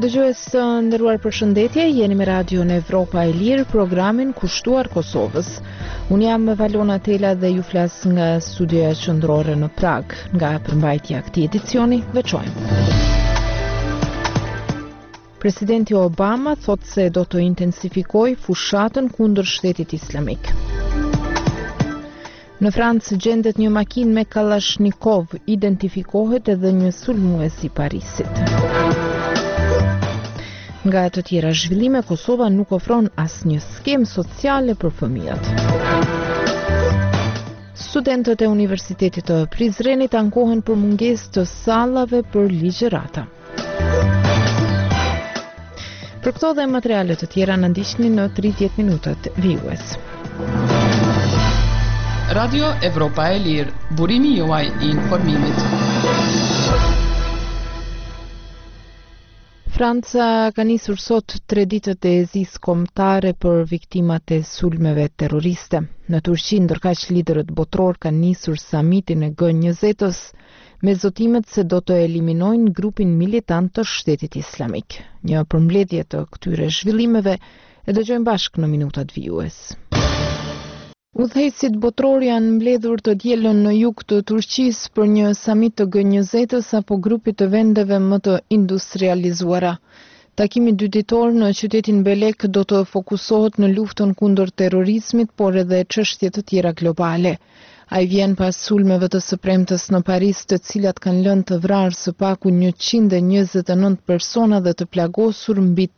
Dëgjues të nderuar, përshëndetje, jeni me Radion Evropa e Lirë, programin kushtuar Kosovës. Unë jam Valona Tela dhe ju flas nga studioja qendrore në Prag. Nga përmbajtja e këtij edicioni, veçojmë. Presidenti Obama thot se do të intensifikojë fushatën kundër shtetit islamik. Në Francë gjendet një makinë me Kalashnikov, identifikohet edhe një sulmues i Parisit. Nga të tjera zhvillime, Kosova nuk ofron asnjë skemë sociale për fëmijët. Studentët e Universitetit të Prizrenit ankohen për mungesë të sallave për ligjërata. Për këto dhe materiale të tjera na ndiqni në 30 minutët vijues. Radio Evropa e Lirë, burimi juaj i informimit. Franca ka nisur sot 3 ditët e zisë kombëtare për viktimat e sulmeve terroriste. Në Turqi, ndërkaq liderët botror kanë nisur samitin e G20-s me zotimet se do të eliminojnë grupin militant të shtetit islamik. Një përmbledhje të këtyre zhvillimeve e dëgjojmë bashkë në minutat vijues. Udhëheqësit botror janë mbledhur të dielën në jug të Turqisë për një samit të G20-s apo grupit të vendeve më të industrializuara. Takimi dyditor në qytetin Belek do të fokusohet në luftën kundër terrorizmit, por edhe çështje të tjera globale. Ai vjen pas sulmeve të së premtes në Paris, të cilat kanë lënë të vrarë së paku 129 persona dhe të plagosur mbi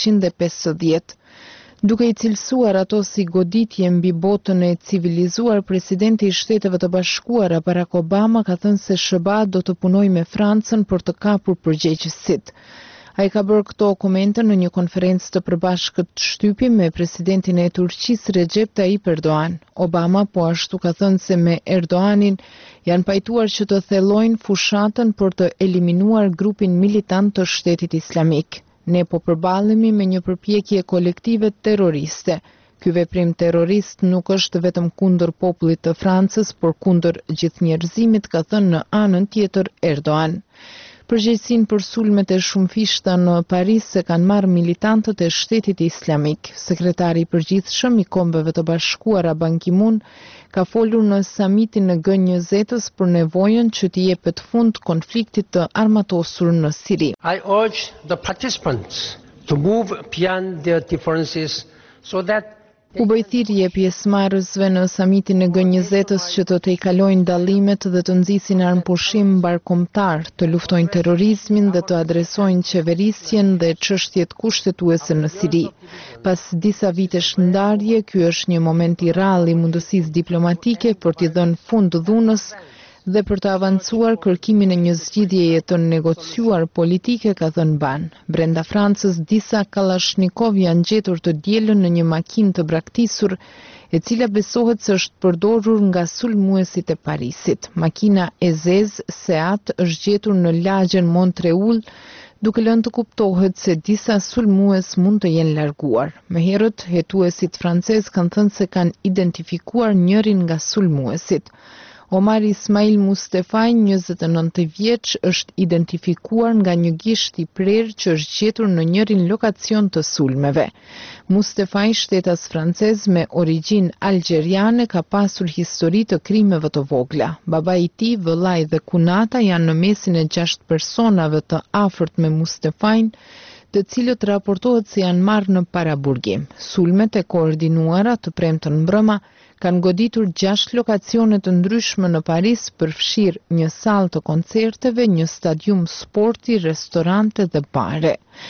350. Duke i cilësuar ato si goditje mbi botën e civilizuar, presidenti i Shteteve të Bashkuara Barack Obama ka thënë se SBA do të punojë me Francën për të kapur përgjegjësit. Ai ka bërë këto komente në një konferencë të përbashkët shtypi me presidentin e Turqisë Recep Tayyip Erdogan. Obama po ashtu ka thënë se me Erdoganin janë pajtuar që të thellojnë fushatën për të eliminuar grupin militant të shtetit islamik. Ne po përballemi me një përpjekje kolektive terroriste. Ky veprim terrorist nuk është vetëm kundër popullit të Francës, por kundër gjithë njerëzimit, ka thënë në anën tjetër Erdogan. Përgjegjësinë për sulmet e shumëfishta në Paris se kanë marrë militantët e shtetit islamik. Sekretari i përgjithshëm i Kombeve të Bashkuara Ban Ki-moon ka folur në samitin e G20-s për nevojën që t'i jepet fund konfliktit të armatosur në Siri. I urge the participants to move beyond their differences so that U bë thirrje pjesëmarrësve në samitin e G20-s që të tejkalojnë dallimet dhe të nxisin armpushim mbarkombëtar, të luftojnë terrorizmin dhe të adresojnë qeverisjen dhe çështjet kushtetuese në Siri. Pas disa vitesh ndarje, ky është një moment i rrallë i mundësisë diplomatike për t'i dhënë fund dhunës dhe për të avancuar kërkimin e një zgjidhjeje të negociuar politike, ka thënë Ban. Brenda Francës, disa Kalashnikov janë gjetur të dielën në një makinë të braktisur, e cila besohet se është përdorur nga sulmuesit e Parisit. Makina e zezë Seat është gjetur në lagjen Montreul, duke lënë të kuptohet se disa sulmues mund të jenë larguar. Më herët, hetuesit francez kanë thënë se kanë identifikuar njërin nga sulmuesit. Omar Ismail Mustefaj, 29 vjeç, është identifikuar nga një gisht i prerë që është gjetur në njërin lokacion të sulmeve. Mustefaj, shtetas francez me origjinë algjeriane, ka pasur histori të krimeve të vogla. Babai i tij, vëllai dhe kunata janë në mesin e 6 personave të afërt me Mustefajin, të cilët raportohet se janë marrë në paraburgim. Sulmet e koordinuara të premten mbrëma kanë goditur 6 lokacione të ndryshme në Paris, përfshirë një sallë të koncerteve, një stadium sporti, restorante dhe bare.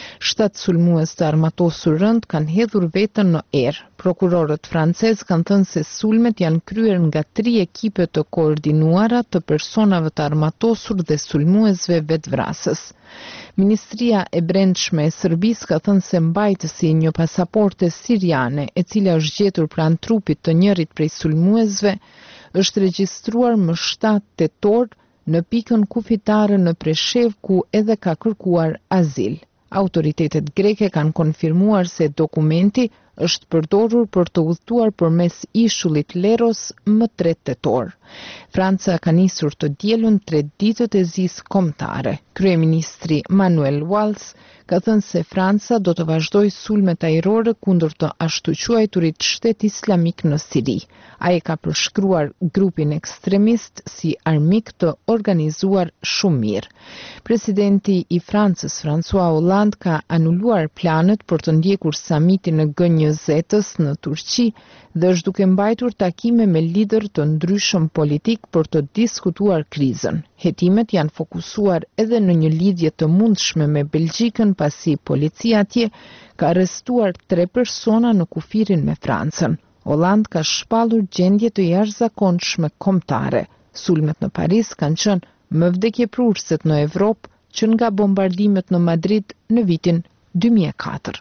7 sulmues të armatosur rënd kanë hedhur veten në erë. Prokurorët francez kanë thënë se sulmet janë kryer nga 3 ekipe të koordinuara të personave të armatosur dhe sulmuesve vetvrasës. Ministria e Brendshme e Serbisë ka thënë se mbajtësi një pasaporte siriane, e cila është gjetur pranë trupit të njërit prej sulmuesve, është regjistruar më 7 tetor në pikën kufitare në Preshev, ku edhe ka kërkuar azil. Autoritetet greke kanë konfirmuar se dokumenti është përdorur për të udhëtuar përmes ishullit Leros më 3 tetor. Franca ka nisur të dielën 3 ditët e zisë kombëtare. Kryeministri Manuel Valls ka thënë se Franca do të vazhdojë sulmet ajrore kundër të ashtu quajturit shtet islamik në Siri. Ai ka përshkruar grupin ekstremist si armik të organizuar shumë mirë. Presidenti i Francës, François Hollande, ka anuluar planet për të ndjekur samitin në G20-s në Turqi dhe është duke mbajtur takime me lider të ndryshëm politik për të diskutuar krizën. Hetimet janë fokusuar edhe në një lidhje të mundshme me Belgjikën pasi policia atje ka arrestuar 3 persona në kufirin me Francën. Hollande ka shpallur gjendje të jashtëzakonshme kombëtare. Sulmet në Paris kanë qenë më vdekjeprurëse në Evropë që nga bombardimet në Madrid në vitin 2004.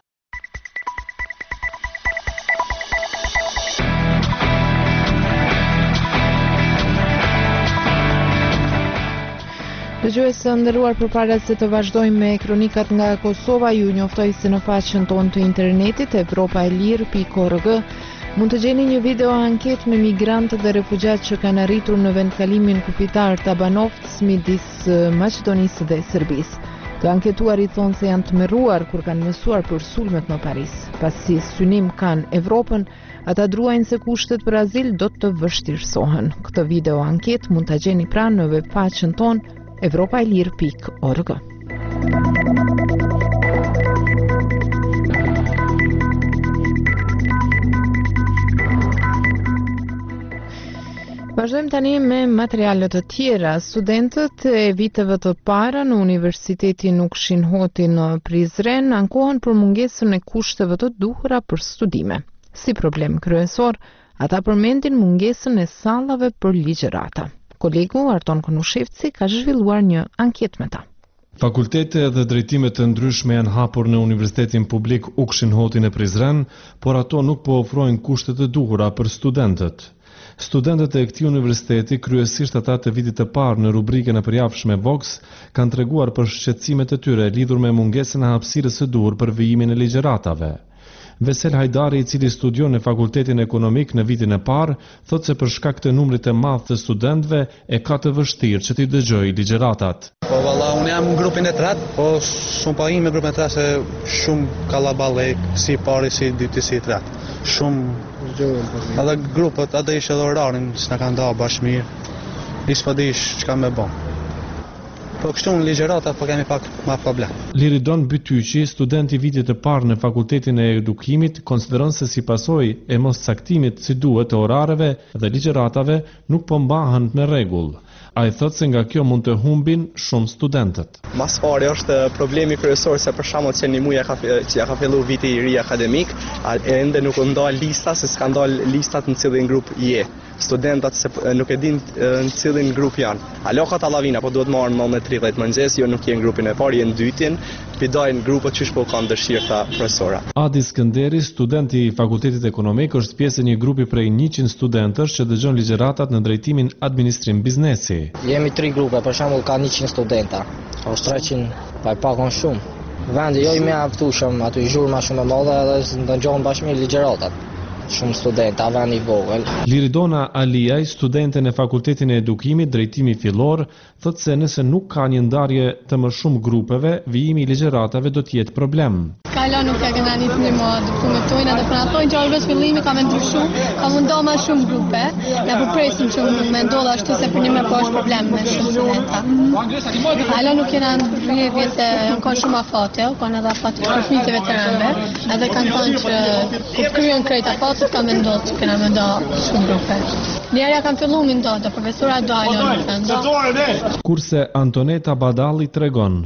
Dëgjues nderuar, përpara se të vazhdojmë me kronikat nga Kosova, ju njoftoj se në faqen tonë të internetit europaelir.org mund të gjeni një video anket me migrantë dhe refugjat që kanë arritur në vendkalimin kufitar Tabanovc midis Maqedonisë dhe Serbisë. Të anketuarit thonë se janë tmerruar kur kanë mësuar për sulmet në Paris. Pasi synim kanë Evropën, ata druajnë se kushtet për azil do të vështirësohen. Këtë video anket mund të gjeni pra në webfaqen tonë europaelir.org. Vazhdojmë tani me materialet të tjera. Studentët e viteve të para në Universitetin Ukshin Hoti në Prizren ankohen për mungesën e kushteve të duhura për studime. Si problem kryesor, ata përmendin mungesën e sallave për ligjërata. Kolegu Arton Konushevci ka zhvilluar një anket me ta. Fakultete dhe drejtime të ndryshme janë hapur në Universitetin Publik Ukshin Hoti në Prizren, por ato nuk po ofrojnë kushtet e duhura për studentët. Studentët e këtij universiteti, kryesisht ata të vitit të parë në rubrikën e përjavshme Vox, kanë treguar për shqetësimet e tyre lidhur me mungesën e hapësirës së duhur për vijimin e ligjëratave. Vesel Hajdari, i cili studion në Fakultetin Ekonomik në vitin e parë, thotë se për shkak të numrit të madh të studentëve e ka të vështirë që t'i dëgjojë ligjëratat. Po valla, unë jam në grupin e tretë, po shumë pa me grupin e tretë se shumë kallaballek, si pari, si dyti, si tretë. Shumë edhe grupët, edhe ishte edhe orarin, s'na kanë dalë bashkë mirë. Nisë pa dish çka me bën. Po kështu në ligjërata po kemi pak ma problem. Liridon Bytyqi, student i vitit të parë në Fakultetin e Edukimit, konsideron se si pasojë e moscaktimit si duhet të orareve dhe ligjëratave nuk po mbahen me rregull. Ai thotë se nga kjo mund të humbin shumë studentët. Mas pari është problemi kryesor se për shembull që një muaj që ka filluar viti i ri akademik, ende nuk u ndal lista, se s'ka ndal listat në cilin grup je. Studentat se nuk e din në cilin grup janë. Alokat allavina, po duhet marrën më me 30 mëngjes, jo nuk je në grupin e parë, je në dytin, pidajnë grupët që shpo kanë dëshirë ta profesora. Adi Skënderi, studenti i Fakultetit Ekonomik, është pjesë e një grupi prej 100 studentësh që dëgjon ligjëratat në drejtimin administrim biznesi. Jemi 3 grupe, për shembull ka 100 studenta, është 300 pa pakon shumë. Vendi jo i mjaftueshëm, aty zhurmë më shumë e madhe edhe ndëgjohen bashkë me ligjëratat. Shumë studenta, vend i vogël. Liridona Aliaj, studente në Fakultetin e Edukimit, drejtimi fillor, thotë se nëse nuk ka një ndarje të më shumë grupeve, vijimi i ligjëratave do të jetë problem. Kala nuk e kena një një më dokumentojnë edhe për ato që orëve fillimi ka me ndryshu, ka mundohë ma shumë grupe, ja përpresim që me ndodhë ashtu se për një me po është problem me shumë studenta. Kala nuk kena rrjedhje se kanë shumë afate, kanë edhe afate të fëmijëve të veteranëve, edhe kanë thënë që kur kryen krejt afatet ka me ndodhë që kena me ndodhë shumë grupe. Njerëja kanë fillu me ndodhë, profesora Dajlo nuk kanë ndodhë. Kurse Antoneta Badalli tregon.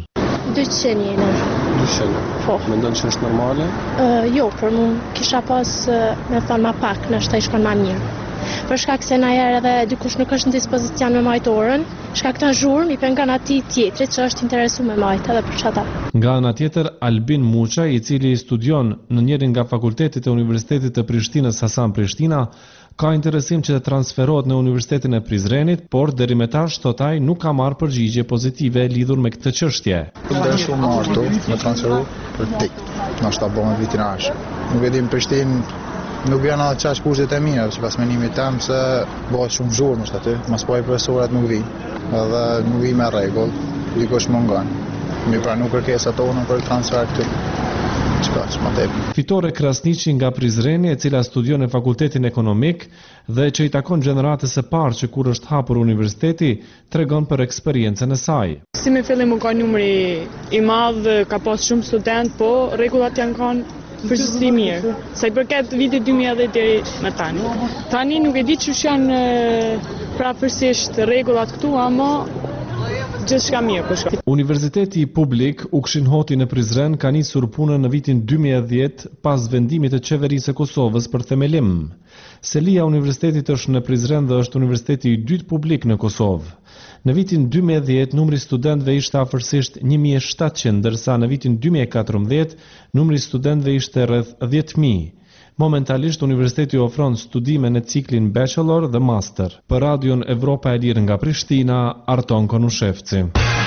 200 jene. 200? Po. Mendon që është normale? Jo, për mu kisha pas me thonë ma pak, nështë të ishkon ma mirë. Për shkak se na herë edhe dikush nuk është në dispozicion me majtë orën, shkak të zhurmë i pengon atij tjetrit që është interesu me majtë edhe për çata. Nga ana tjetër, Albin Muça, i cili studion në njërin nga fakultetet e Universitetit të Prishtinës Hasan Prishtina, ka interesim që të transferohet në Universitetin e Prizrenit, por deri më tash thot ai nuk ka marrë përgjigje pozitive lidhur me këtë çështje. Shumë martu me transferu, për tek. Na shta bëhen vitin arshëm. Nuk e dim Prishtinë, nuk janë atë qash kushtet e mira, sipas menimit tem se bëhet shumë zhurmë është aty, mas po ai profesorat nuk vijnë. Edhe nuk vijnë me rregull, dikush mungon. Mi pra nuk kërkesa tona për transfer këtu. Fitore Krasniqi nga Prizreni, e cila studion në Fakultetin Ekonomik dhe që i takon gjeneratës së parë që kur është hapur universiteti, tregon për eksperiencën e saj. Si me fillim ka numri i madh, ka pas shumë student, po rregullat janë kanë përgjithësi mirë. Sa i përket vitit 2010 deri më tani. Tani nuk e di çu janë prapërsisht rregullat këtu, ama gjithçka mirë po shkon. Universiteti publik Ukshin Hoti në Prizren ka nisur punën në vitin 2010 pas vendimit të qeverisë së Kosovës për themelim. Selia Universitetit është në Prizren dhe është universiteti i dytë publik në Kosovë. Në vitin 2010 numri studentëve ishte afërsisht 1700, ndërsa në vitin 2014 numri studentëve ishte rreth 10.000. Momentalisht universiteti ofron studime në ciklin bachelor dhe master. Për Radion Evropa e Lirë nga Prishtina, Arton Konushevci.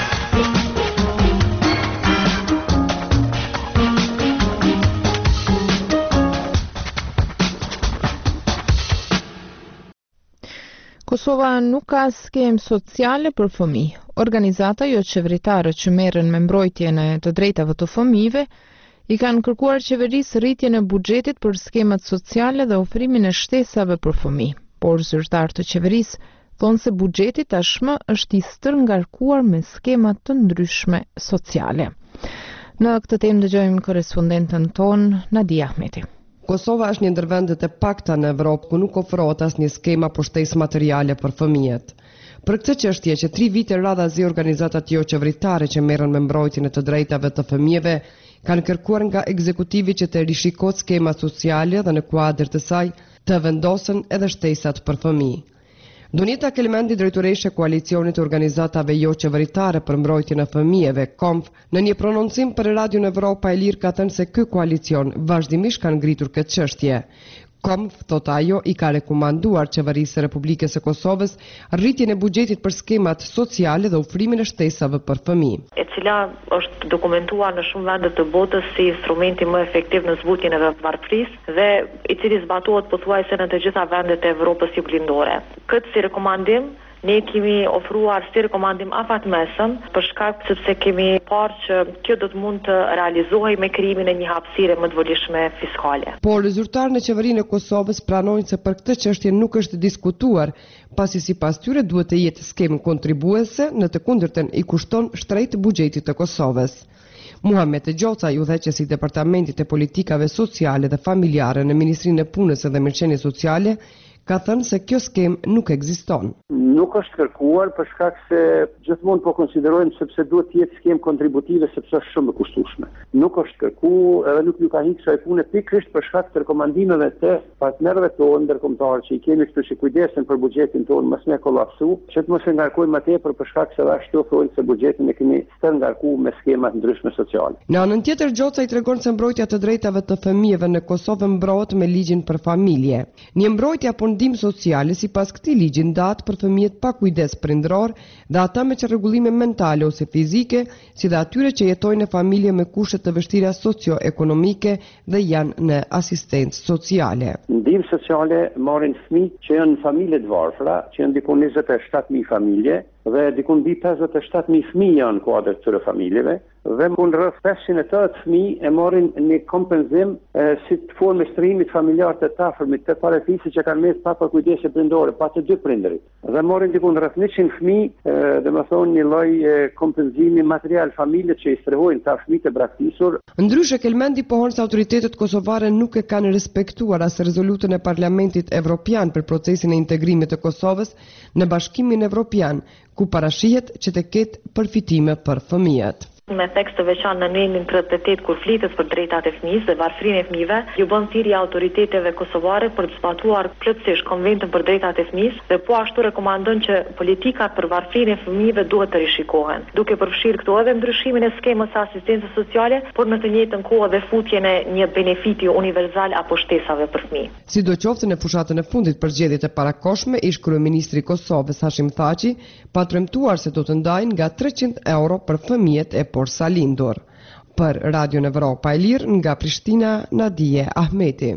Kosova nuk ka skemë sociale për fëmijë. Organizata jo qeveritare që merren me mbrojtjen e të drejtave të fëmijëve i kanë kërkuar qeverisë rritjen e buxhetit për skemat sociale dhe ofrimin e shtesave për fëmijë. Por zyrtar të qeverisë thonë se buxheti tashmë është i stërngarkuar me skema të ndryshme sociale. Në këtë temë dëgjojmë korrespondentën tonë Nadia Ahmeti. Kosova është një ndër vendet e pakta në Evropë ku nuk ofrohet asnjë skema pushtesë materiale për fëmijët. Për këtë çështje që 3 vite radhazi organizatat jo qeveritare që merren me mbrojtjen e të drejtave të fëmijëve kanë kërkuar nga ekzekutivi që të rishikohet skema sociale dhe në kuadër të saj të vendosen edhe shtesat për fëmijë. Donita Kelmendi, drejtoreshe e koalicionit të organizatave jo qeveritare për mbrojtjen e fëmijëve, KOMF, në një prononcim për Radion Evropa e Lirë ka thënë se ky koalicion vazhdimisht ka ngritur këtë çështje. KOMF, thot ajo, i ka rekomanduar qeverisë së Republikës së Kosovës rritjen e buxhetit për skemat sociale dhe ofrimin e shtesave për fëmijë. E cila është dokumentuar në shumë vende të botës si instrumenti më efektiv në zbutjen e varfërisë dhe i cili zbatohet pothuajse në të gjitha vendet e Evropës juglindore. Këtë si rekomandim ne kemi ofruar si rekomandim afatmesëm për shkak sepse kemi parë që kjo do të mund të realizohej me krijimin e një hapësire më të volishme fiskale. Por zyrtarët në qeverinë e Kosovës pranojnë se për këtë çështje nuk është diskutuar, pasi sipas tyre duhet të jetë skemë kontribuese, në të kundërtën i kushton shtrejt buxhetit të Kosovës. Muhamet Gjoca, udhëheqësi i Departamentit të Politikave Sociale dhe Familjare në Ministrinë e Punës dhe Mirëqenies Sociale, ka thënë se kjo skemë nuk ekziston. Nuk është kërkuar për shkak se gjithmonë po konsiderojmë sepse duhet të jetë skemë kontributive sepse është shumë e kushtueshme. Nuk është kërkuar edhe nuk ju ka hiqur kësaj pune pikërisht për shkak të rekomandimeve të partnerëve tonë ndërkombëtar që i kemi këtu që kujdesen për buxhetin tonë mos ne kollapsu, që të mos e ngarkojmë më tepër për shkak se ashtu thonë se buxhetin e kemi stërngarkuar me skema të ndryshme sociale. Në anën tjetër Gjoca i tregon se mbrojtja të drejtave të fëmijëve në Kosovë mbrohet me ligjin për familje. Një mbrojtje apo ndim sociale sipas këtij ligji ndahet për fëmijët pa kujdes prindror dhe ata me çrregullime mentale ose fizike, si dhe atyre që jetojnë në familje me kushte të vështira socio-ekonomike dhe janë në asistencë sociale. Ndihmë sociale marrin fëmijë që janë në familje të varfëra, që janë diku 27.000 familje dhe diku mbi 57.000 fëmijë janë në kuadër të këtyre familjeve dhe mund rreth 580 fëmijë e marrin një kompenzim si formë shtrimit familjar të afërmit të parafisë që kanë mes pa kujdese prindore, pa të dy prindërit. Dhe marrin diku rreth 100 fëmijë, domethënë një lloj kompenzimi material familje që i strehojnë ta fëmijët e braktisur. Ndryshe Kelmendi pohon se autoritetet kosovare nuk e kanë respektuar as rezolutën e Parlamentit Evropian për procesin e integrimit të Kosovës në Bashkimin Evropian, ku parashihet që të ketë përfitime për fëmijët. Me tekst të veçantë në nënin 38 kur flitet për drejtat e fëmijës dhe varfërinë e fëmijëve, ju bën thirrje autoriteteve kosovare për të zbatuar plotësisht Konventin për drejtat e fëmijës dhe po ashtu rekomandon që politikat për varfërinë e fëmijëve duhet të rishikohen, duke përfshirë këtu edhe ndryshimin e skemës së asistencës sociale, por në të njëjtën kohë edhe futjen e një benefiti universal apo shtesave për fëmijë. Sidoqoftë në fushatën e fundit për zgjedhjet e parakohshme, ish kryeministri i Kosovës Hashim Thaçi pa tremtuar se do të ndajnë nga 300 euro për fëmijët e porsalindur. Për Radion Evropa e Lirë nga Prishtina, Nadije Ahmeti.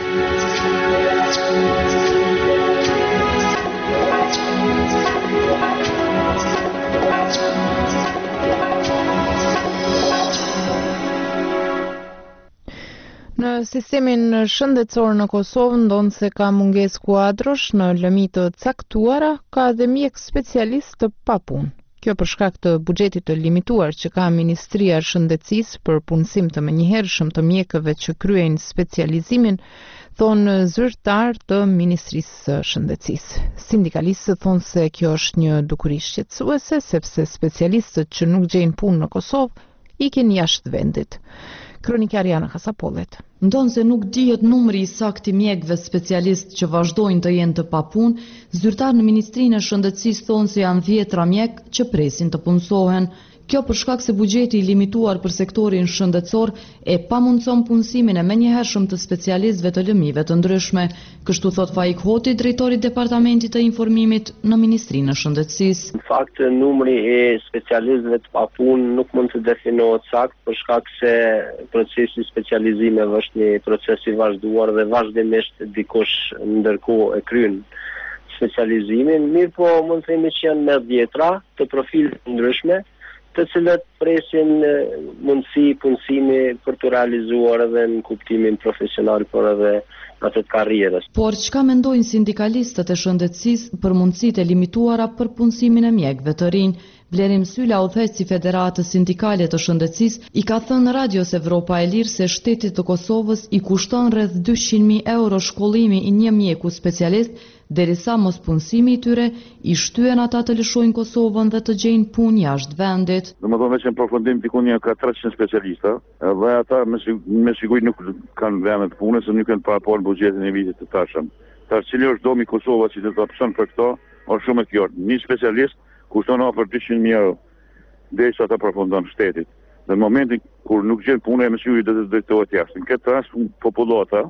Në sistemin shëndetësor në Kosovë ndonë se ka mungesë kuadrosh në lëmi të caktuara, ka dhe mjek specialist të papunë. Kjo për shkak të buxhetit të limituar që ka Ministria e Shëndetësisë për punësim të menjëhershëm të mjekëve që kryejnë specializimin, thonë zyrtar të Ministrisë së Shëndetësisë. Sindikalistët thonë se kjo është një dukuri shqetësuese sepse specialistët që nuk gjejnë punë në Kosovë ikin jashtë vendit. Kronikar Jana Kasapollet. Ndonë se nuk dihet numri i saktë i mjekëve specialist që vazhdojnë të jenë të papunë, zyrtar në Ministrinë e Shëndetësisë thonë se janë 10 mjekë që presin të punësohen. Kjo për shkak se buxheti i limituar për sektorin shëndetësor e pamundson punësimin e menjëhershëm të specialistëve të lëmive të ndryshme, kështu thot Faik Hoti, drejtori i Departamentit të Informimit në Ministrinë e Shëndetësisë. Në fakt, numri i specialistëve të papunë nuk mund të definohet saktë për shkak se procesi i specializimeve është një proces i vazhduar dhe vazhdimisht dikush ndërkohë e kryen specializimin, mirë po mund të themi që janë me 10 të profileve të ndryshme, të cilët presin mundësi punësimi për të realizuar edhe në kuptimin profesional, por edhe atë të karrierës. Por çka mendojnë sindikalistët e shëndetësisë për mundësitë e limituara për punësimin e mjekëve të rinj? Blerim Sylla, udhëheqësi i Federatës Sindikale të Shëndetësisë, i ka thënë Radios Evropa e Lirë se shtetit të Kosovës i kushton rreth 200.000 euro shkollimi i një mjeku specialist, derisa mos punësimi i tyre i shtyen ata të lëshojnë Kosovën dhe të gjejnë punë jashtë vendit. Domethënë veç në përfundim diku ka 300 specialista, dhe ata me siguri nuk kanë vende të punës, se nuk kanë parapol buxhetin e vitit të tashëm. Tash cili është domi Kosova që të opsion për këto, është shumë e kjo. Një specialist kushton afër 200.000 euro derisa ata përfundon shtetit. Në momentin kur nuk gjen punë, me siguri do të drejtohet jashtë. Në këtë rast popullata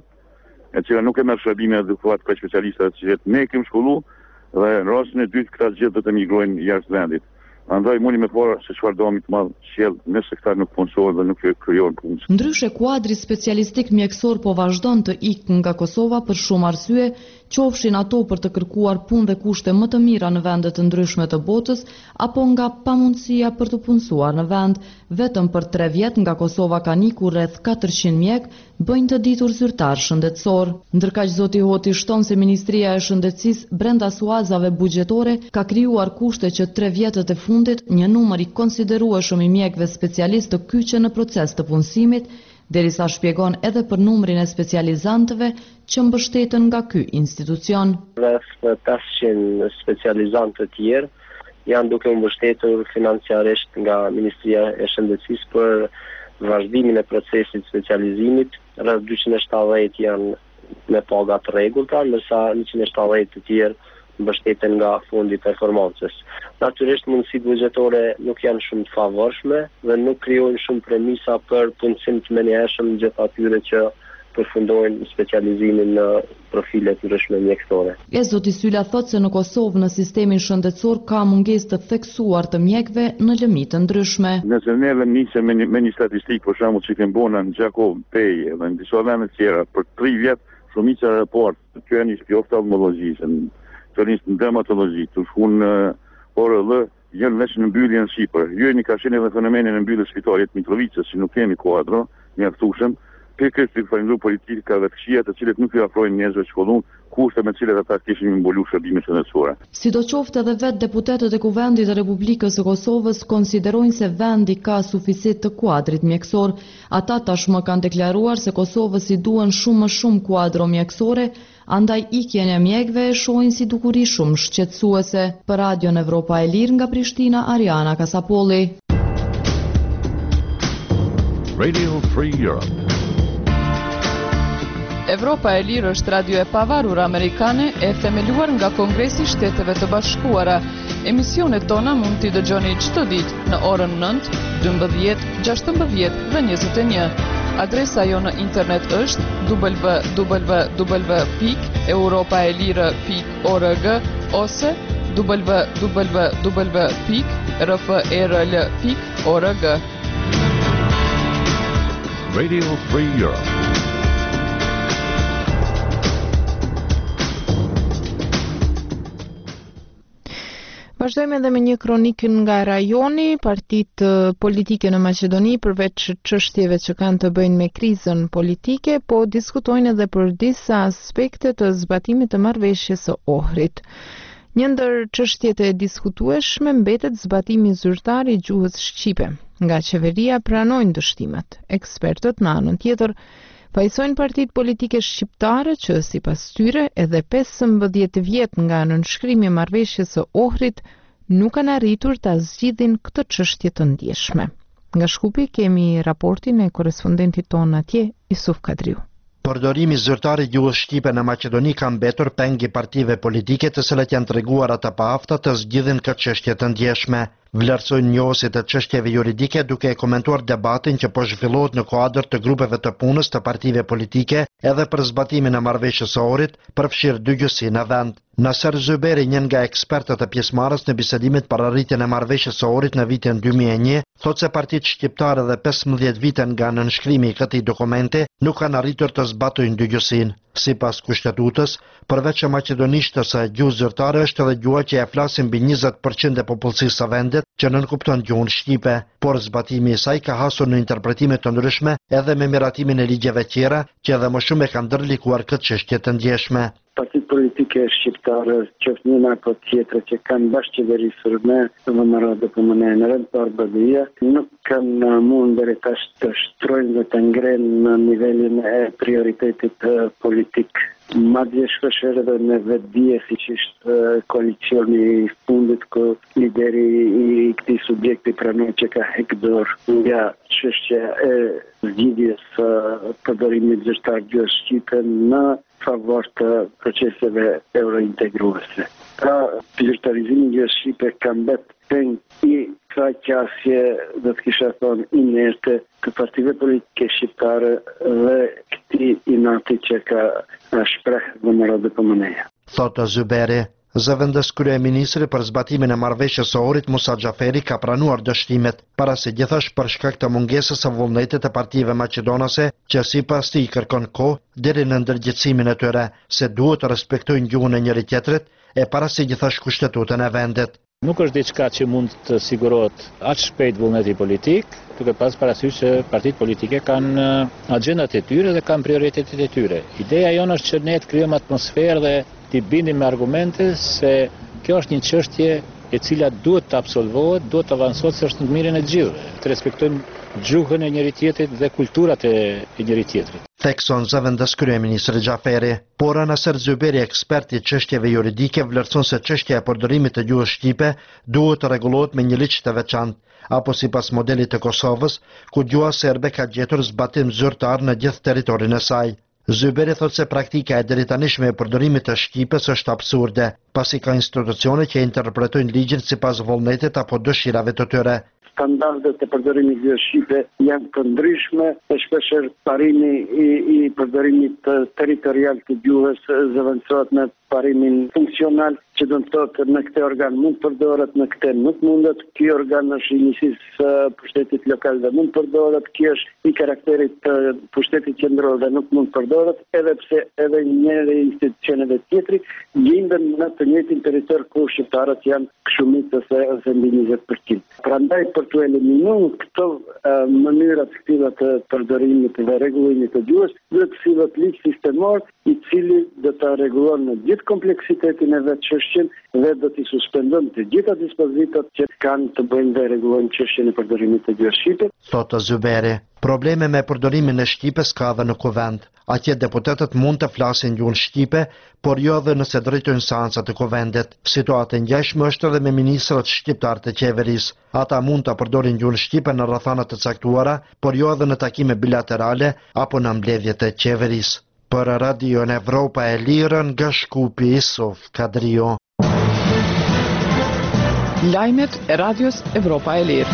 e cila nuk e merr shërbime adekuate për specialistët që ne kemi shkollu dhe në rastin e dytë këta gjithë do të migrojnë jashtë vendit. Andaj mundi me parë se çfarë domi të madh sjell nëse këta nuk punësohen dhe nuk krijojnë punë. Ndryshe kuadri specialistik mjekësor po vazhdon të ikë nga Kosova për shumë arsye, qofshin ato për të kërkuar punë dhe kushte më të mira në vende të ndryshme të botës, apo nga pamundësia për të punësuar në vend. Vetëm për 3 vjet nga Kosova kanë ikur rreth 400 mjek, bëjnë të ditur zyrtar shëndetësor. Ndërkaq zoti Hoti shton se Ministria e Shëndetësisë brenda suazave buxhetore ka krijuar kushte që 3 vjetët e fundit një numër i konsiderueshëm i mjekëve specialistë të kyqe në proces të punësimit, derisa shpjegon edhe për numrin e specializantëve që mbështeten nga ky institucion. Rreth 500 specializantë të tjerë janë duke mbështetur financiarisht nga Ministria e Shëndetësisë për vazhdimin e procesit specializimit. Rreth 270 janë me paga të rregullta, ndërsa 170 të tjerë mbështeten nga fondi i performancës. Natyrisht mundësitë buxhetore nuk janë shumë të favorshme dhe nuk krijojnë shumë premisa për punësim të menjëhershëm gjithë atyre që përfundojnë specializimin në profile të ndryshme mjekësore. Zoti Sylla thotë se në Kosovë në sistemin shëndetësor ka mungesë të theksuar të mjekëve në lëmi të ndryshme. Nëse ne nisem me një statistikë për shembull që kemi bënë në Gjakov, Pej dhe në disa vende të tjera për 3 vjet, shumica e raport të kënë i oftalmologjisë, të nisë në dermatologji, të shkun në ORL, janë veç në mbyllje në Shqipër. Jeni ka qenë edhe fenomenin e mbylljes spitalit Mitrovicës, që nuk kemi kuadro mjaftueshëm. Kërkesë të politikave të këqija të cilët nuk i ofrojnë njerëzve të shkolluar kushte me të cilat ata kishin mbuluar shërbime shëndetësore. Sidoqoftë edhe vetë deputetët e Kuvendit të Republikës së Kosovës konsiderojnë se vendi ka suficit të kuadrit mjekësor. Ata tashmë kanë deklaruar se Kosovës i duhen shumë më shumë kuadro mjekësore, andaj ikjen e mjekëve e shohin si dukuri shumë shqetësuese. Për Radion Evropa e Lirë nga Prishtina, Ariana Kasapolli. Radio Free Europe. Evropa e Lirë është radio e pavarur amerikane e themeluar nga Kongresi i Shteteve të Bashkuara. Emisionet tona mund t'i dëgjoni çdo ditë në orën 9, 12, 16 dhe 21. Adresa jo në internet është www.europaelire.org ose www.rfrl.org. Radio Free Europe. Vazhdojmë edhe me një kronikë nga rajoni. Partitë politike në Maqedoni, përveç çështjeve që kanë të bëjnë me krizën politike, po diskutojnë edhe për disa aspekte të zbatimit të marrëveshjes së Ohrit. Një ndër çështjet e diskutueshme mbetet zbatimi zyrtar i gjuhës shqipe. Nga qeveria pranojnë dështimet. Ekspertët në anën tjetër pajisojnë partitë politike shqiptare që sipas tyre edhe 15 vjet nga nënshkrimi i marrëveshjes së Ohrit nuk kanë arritur ta zgjidhin këtë çështje të ndjeshme. Nga Shkupi kemi raportin e korrespondentit tonë atje, Isuf Kadriu. Përdorimi zyrtar i gjuhës shqipe në Maqedoni ka mbetur peng i partive politike të cilat janë treguara të paafta të zgjidhin këtë çështje të ndjeshme. Vlerësojnë njohësit të çështjeve juridike duke e komentuar debatin që po zhvillohet në kuadër të grupeve të punës të partive politike edhe për zbatimin e marrëveshjes së Ohrit, përfshirë dy gjyqësi në vend. Naser Zyberi, një nga ekspertët e pjesëmarrës në bisedimet për arritjen e marrëveshjes së Ohrit në vitin 2001, thotë se partitë shqiptare dhe 15 vite nga nënshkrimi i këtij dokumenti nuk kanë arritur të zbatojnë dy gjyqësinë. Sipas kushtetutës, përveç maqedonishtës së gjuhës zyrtare është edhe gjuha që e flasin mbi 20% e popullsisë së vendit që nënkupton gjuhën shqipe, por zbatimi i saj ka hasur në interpretime të ndryshme edhe me miratimin e ligjeve tjera që edhe më shumë e kanë ndërlikuar këtë çështje të ndjeshme. Partitë politike shqiptare, qoftë njëna apo tjetra që kanë bashkëqeverisur me VMRO dhe PMN në rend të BDI-a, nuk kanë mund deri tash të shtrojnë dhe të ngrenë në nivelin e prioritetit politik. Madje shpesh edhe me vetdije siç ishte koalicioni i fundit ku lideri i këtij subjekti pranoi që ka hekdor nga çështja e zgjidhjes së përdorimit zyrtar gjuhës shqipe në favor të proceseve eurointegruese. Pra, zyrtarizimi i gjuhës shqipe ka mbetë peng i kësaj qasje, do të kisha thonë, inerte të partive politike shqiptare dhe këtij inati që ka shpreh VMRO dhe PMN-ja. Thotë Zyberi. Zëvendës kryeministri për zbatimin e marrëveshjes së Ohrit Musa Xhaferi ka pranuar dështimet, para se gjithashtu për shkak të mungesës së vullnetit të partive maqedonase, që sipas tij kërkon kohë deri në ndërgjegjësimin e tyre, se duhet të respektojnë gjuhën e njëri tjetrit e para se gjithashtu kushtetutën e vendit. Nuk është diçka që mund të sigurohet aq shpejt vullneti politik, duke pas parasysh që partitë politike kanë agjendat e tyre dhe kanë prioritetet e tyre. Ideja jonë është që ne të krijojmë atmosferë dhe t'i bindim me argumente se kjo është një çështje e cila duhet të absolvohet, duhet të avansohet se është në mirën e gjithëve. Të respektojmë gjuhën e njëri tjetrit dhe kulturat e njëri tjetrit. Thekson zëvendës kryeministri Xhaferi, por Naser Zyberi, ekspert i çështjeve juridike, vlerëson se çështja e përdorimit të gjuhës shqipe duhet të rregullohet me një ligj të veçantë, apo sipas modelit të Kosovës, ku gjuha serbe ka gjetur zbatim zyrtar në gjithë territorin e saj. Zyberi thotë se praktika e deritanishme e përdorimit të shqipes është absurde, pasi ka institucione që interpretojnë ligjin sipas vullnetit apo dëshirave të tyre. Standardet e përdorimit të gjuhës shqipe janë të ndryshme e shpeshherë parimi i përdorimit territorial të gjuhës zëvendësohet me parimin funksional, që do të thotë në këtë organ mund përdoret, në këtë nuk mundet. Ky organ është i njësisë pushtetit lokal dhe mund përdoret, ky është i karakterit të pushtetit qendror dhe nuk mund përdoret, edhe pse edhe njëri institucioneve tjetri gjenden në të njëjtin territor ku shqiptarët janë shumicë ose mbi 20%. Prandaj për të eliminuar këto mënyra të tilla të përdorimit dhe rregullimit të gjuhës, duhet të sillet ligj sistemor i cili do ta rregullon në gjithë kompleksitetin e vetë çështjen dhe do t'i suspendon të gjitha dispozitat që kanë të bëjnë dhe rregullojnë çështjen e përdorimit të gjuhës shqipe. Thotë Zyberi, probleme me përdorimin e shqipes ka edhe në kuvend. Atje deputetët mund të flasin gjuhën shqipe, por jo edhe nëse drejtojnë seancat e kuvendit. Situata e ngjashme është edhe me ministrat shqiptar të qeverisë. Ata mund të përdorin gjuhën shqipe në rrethana të caktuara, por jo edhe në takime bilaterale apo në mbledhjet e qeverisë. Për Radio Evropa e Lirë nga Shkupi, Isuf Kadriu. Lajmet e Radios Evropa e Lirë.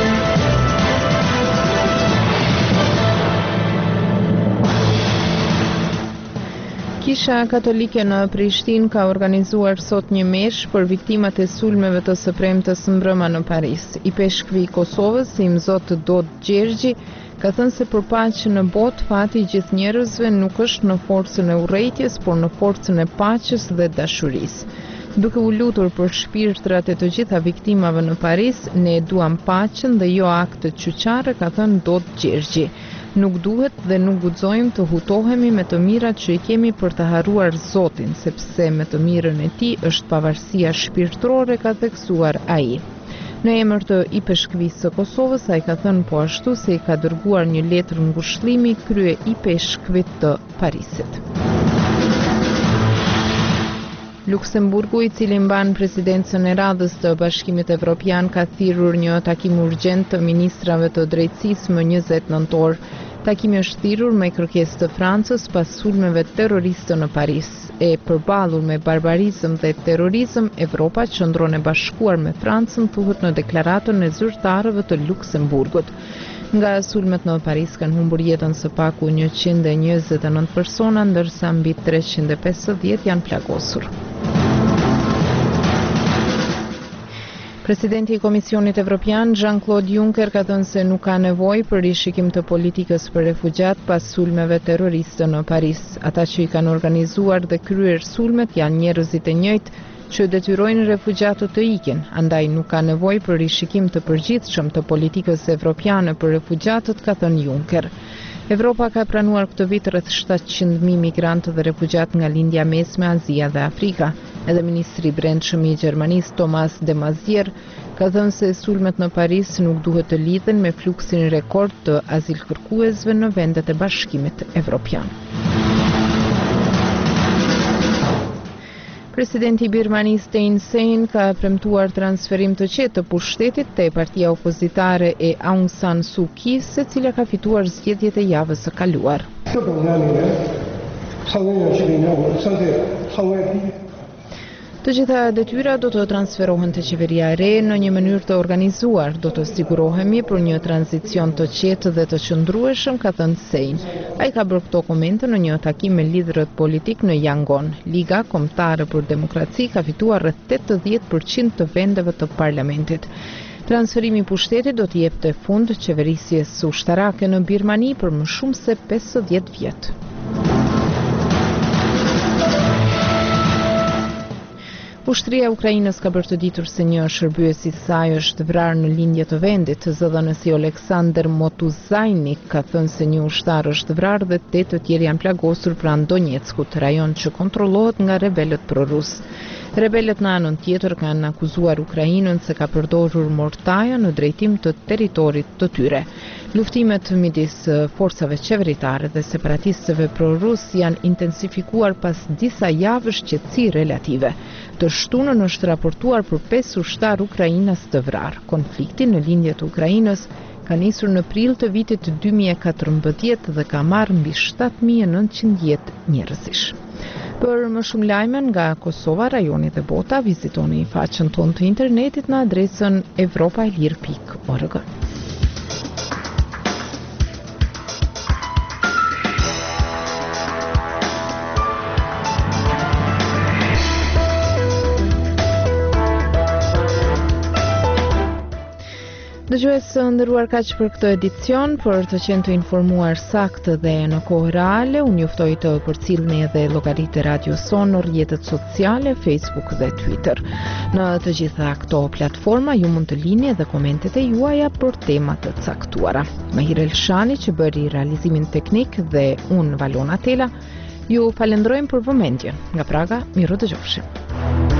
Kisha Katolike në Prishtinë ka organizuar sot një meshë për viktimat e sulmeve të së premtes mbrëma në Paris. I peshkvi i Kosovës, Imzot Dod Gjergji, Ka thënë se për paqen në botë, fati I gjithë njerëzve nuk është në forcën e urrejtjes, por në forcën e paqes dhe dashurisë. Duke u lutur për shpirtrat e të gjitha viktimave në Paris, ne duam paqen dhe jo akte qyqare, ka thënë Dot Gjergji. Nuk duhet dhe nuk guxojmë të hutohemi me të mirat që I kemi për të harruar Zotin, sepse me të mirën e Tij është pavarësia shpirtërore, ka theksuar ai. Në emër të IPSHQV-së së Kosovës, ai ka thënë po ashtu se I ka dërguar një letër ngushëllimi krye IPSHQV-t të Parisit. Luksemburgu, I cili mban presidencën e radhës të Bashkimit Evropian, ka thirrur një takim urgjent të ministrave të drejtësisë më 20 nëntor. Takimi është thirrur me kërkesë të Francës pas sulmeve terroriste në Paris. E përballur me barbarizëm dhe terrorizëm, Evropa qëndron e bashkuar me Francën, thuhet në deklaratën e zyrtarëve të Luksemburgut. Nga sulmet në Paris kanë humbur jetën së paku 129 persona, ndërsa mbi 350 janë plagosur. Presidenti I Komisionit Evropian, Jean-Claude Juncker, ka thënë se nuk ka nevojë për rishikim të politikës për refugjat pas sulmeve terroriste në Paris. Ata që I kanë organizuar dhe kryer sulmet janë njerëzit e njëjtë që detyrojnë refugjatët të ikin, andaj nuk ka nevojë për rishikim të përgjithshëm të politikës evropiane për refugjatët, ka thënë Juncker. Evropa ka pranuar këtë vit rreth 700.000 migrantë dhe refugjat nga lindja mesme, Azia dhe Afrika. Edhe ministri I brendshëm I Gjermanisë Thomas de Maizière ka thënë se sulmet në Paris nuk duhet të lidhen me fluksin rekord të azilkërkuesve në vendet e Bashkimit Evropian. Presidenti I Birmanisë Thein Sein ka premtuar transferim të qetë të pushtetit te partia opozitare e Aung San Suu Kyi, se cila ka fituar zgjedhjet e javës së kaluar. Të gjitha detyra do të transferohen te qeveria e re në një mënyrë të organizuar. Do të sigurohemi për një tranzicion të qetë dhe të qëndrueshëm, ka thënë Sein. Ai ka bërë këto komente në një takim me liderët politik në Yangon. Liga Kombëtare për Demokraci ka fituar rreth 80% të vendeve të parlamentit. Transferimi I pushtetit do të jepte fund qeverisjes ushtarake në Birmani për më shumë se 50 vjet. Ushtria e Ukrainës ka bërë të ditur se një shërbyes I saj është vrarë në lindje të vendit. Zëdhënësi Oleksandr Motuzajnik ka thënë se një ushtar është vrarë dhe 8 të tjerë janë plagosur pranë Donjeckut, rajon që kontrollohet nga rebelët prorus. Rebelët në anën tjetër kanë akuzuar Ukrainën se ka përdorur mortaja në drejtim të territorit të tyre. Luftimet midis forcave qeveritare dhe separatistëve prorus janë intensifikuar pas disa javësh qetësi relative. Të shtunën është raportuar për 5 ushtar ukrainas të vrarë. Konflikti në lindje të Ukrainës ka nisur në prill të vitit 2014 dhe ka marrë mbi 7.900 jetë njerëzish. Për më shumë lajme nga Kosova, rajoni dhe bota, vizitoni faqen tonë të internetit në adresën evropaelir.org. Dëgjues nderuar, kaq për këtë edicion. Për të qenë të informuar saktë dhe në kohë reale, unë juftoj të përcillni edhe llogaritë e Radio Sonor, rrjetet sociale, Facebook dhe Twitter. Në të gjitha këto platforma ju mund të lini edhe komentet e juaja për tema të caktuara. Mahir Elshani që bëri realizimin teknik dhe unë Valona Tela, ju falenderojmë për vëmendjen. Nga Praga, miru dëgjofshim.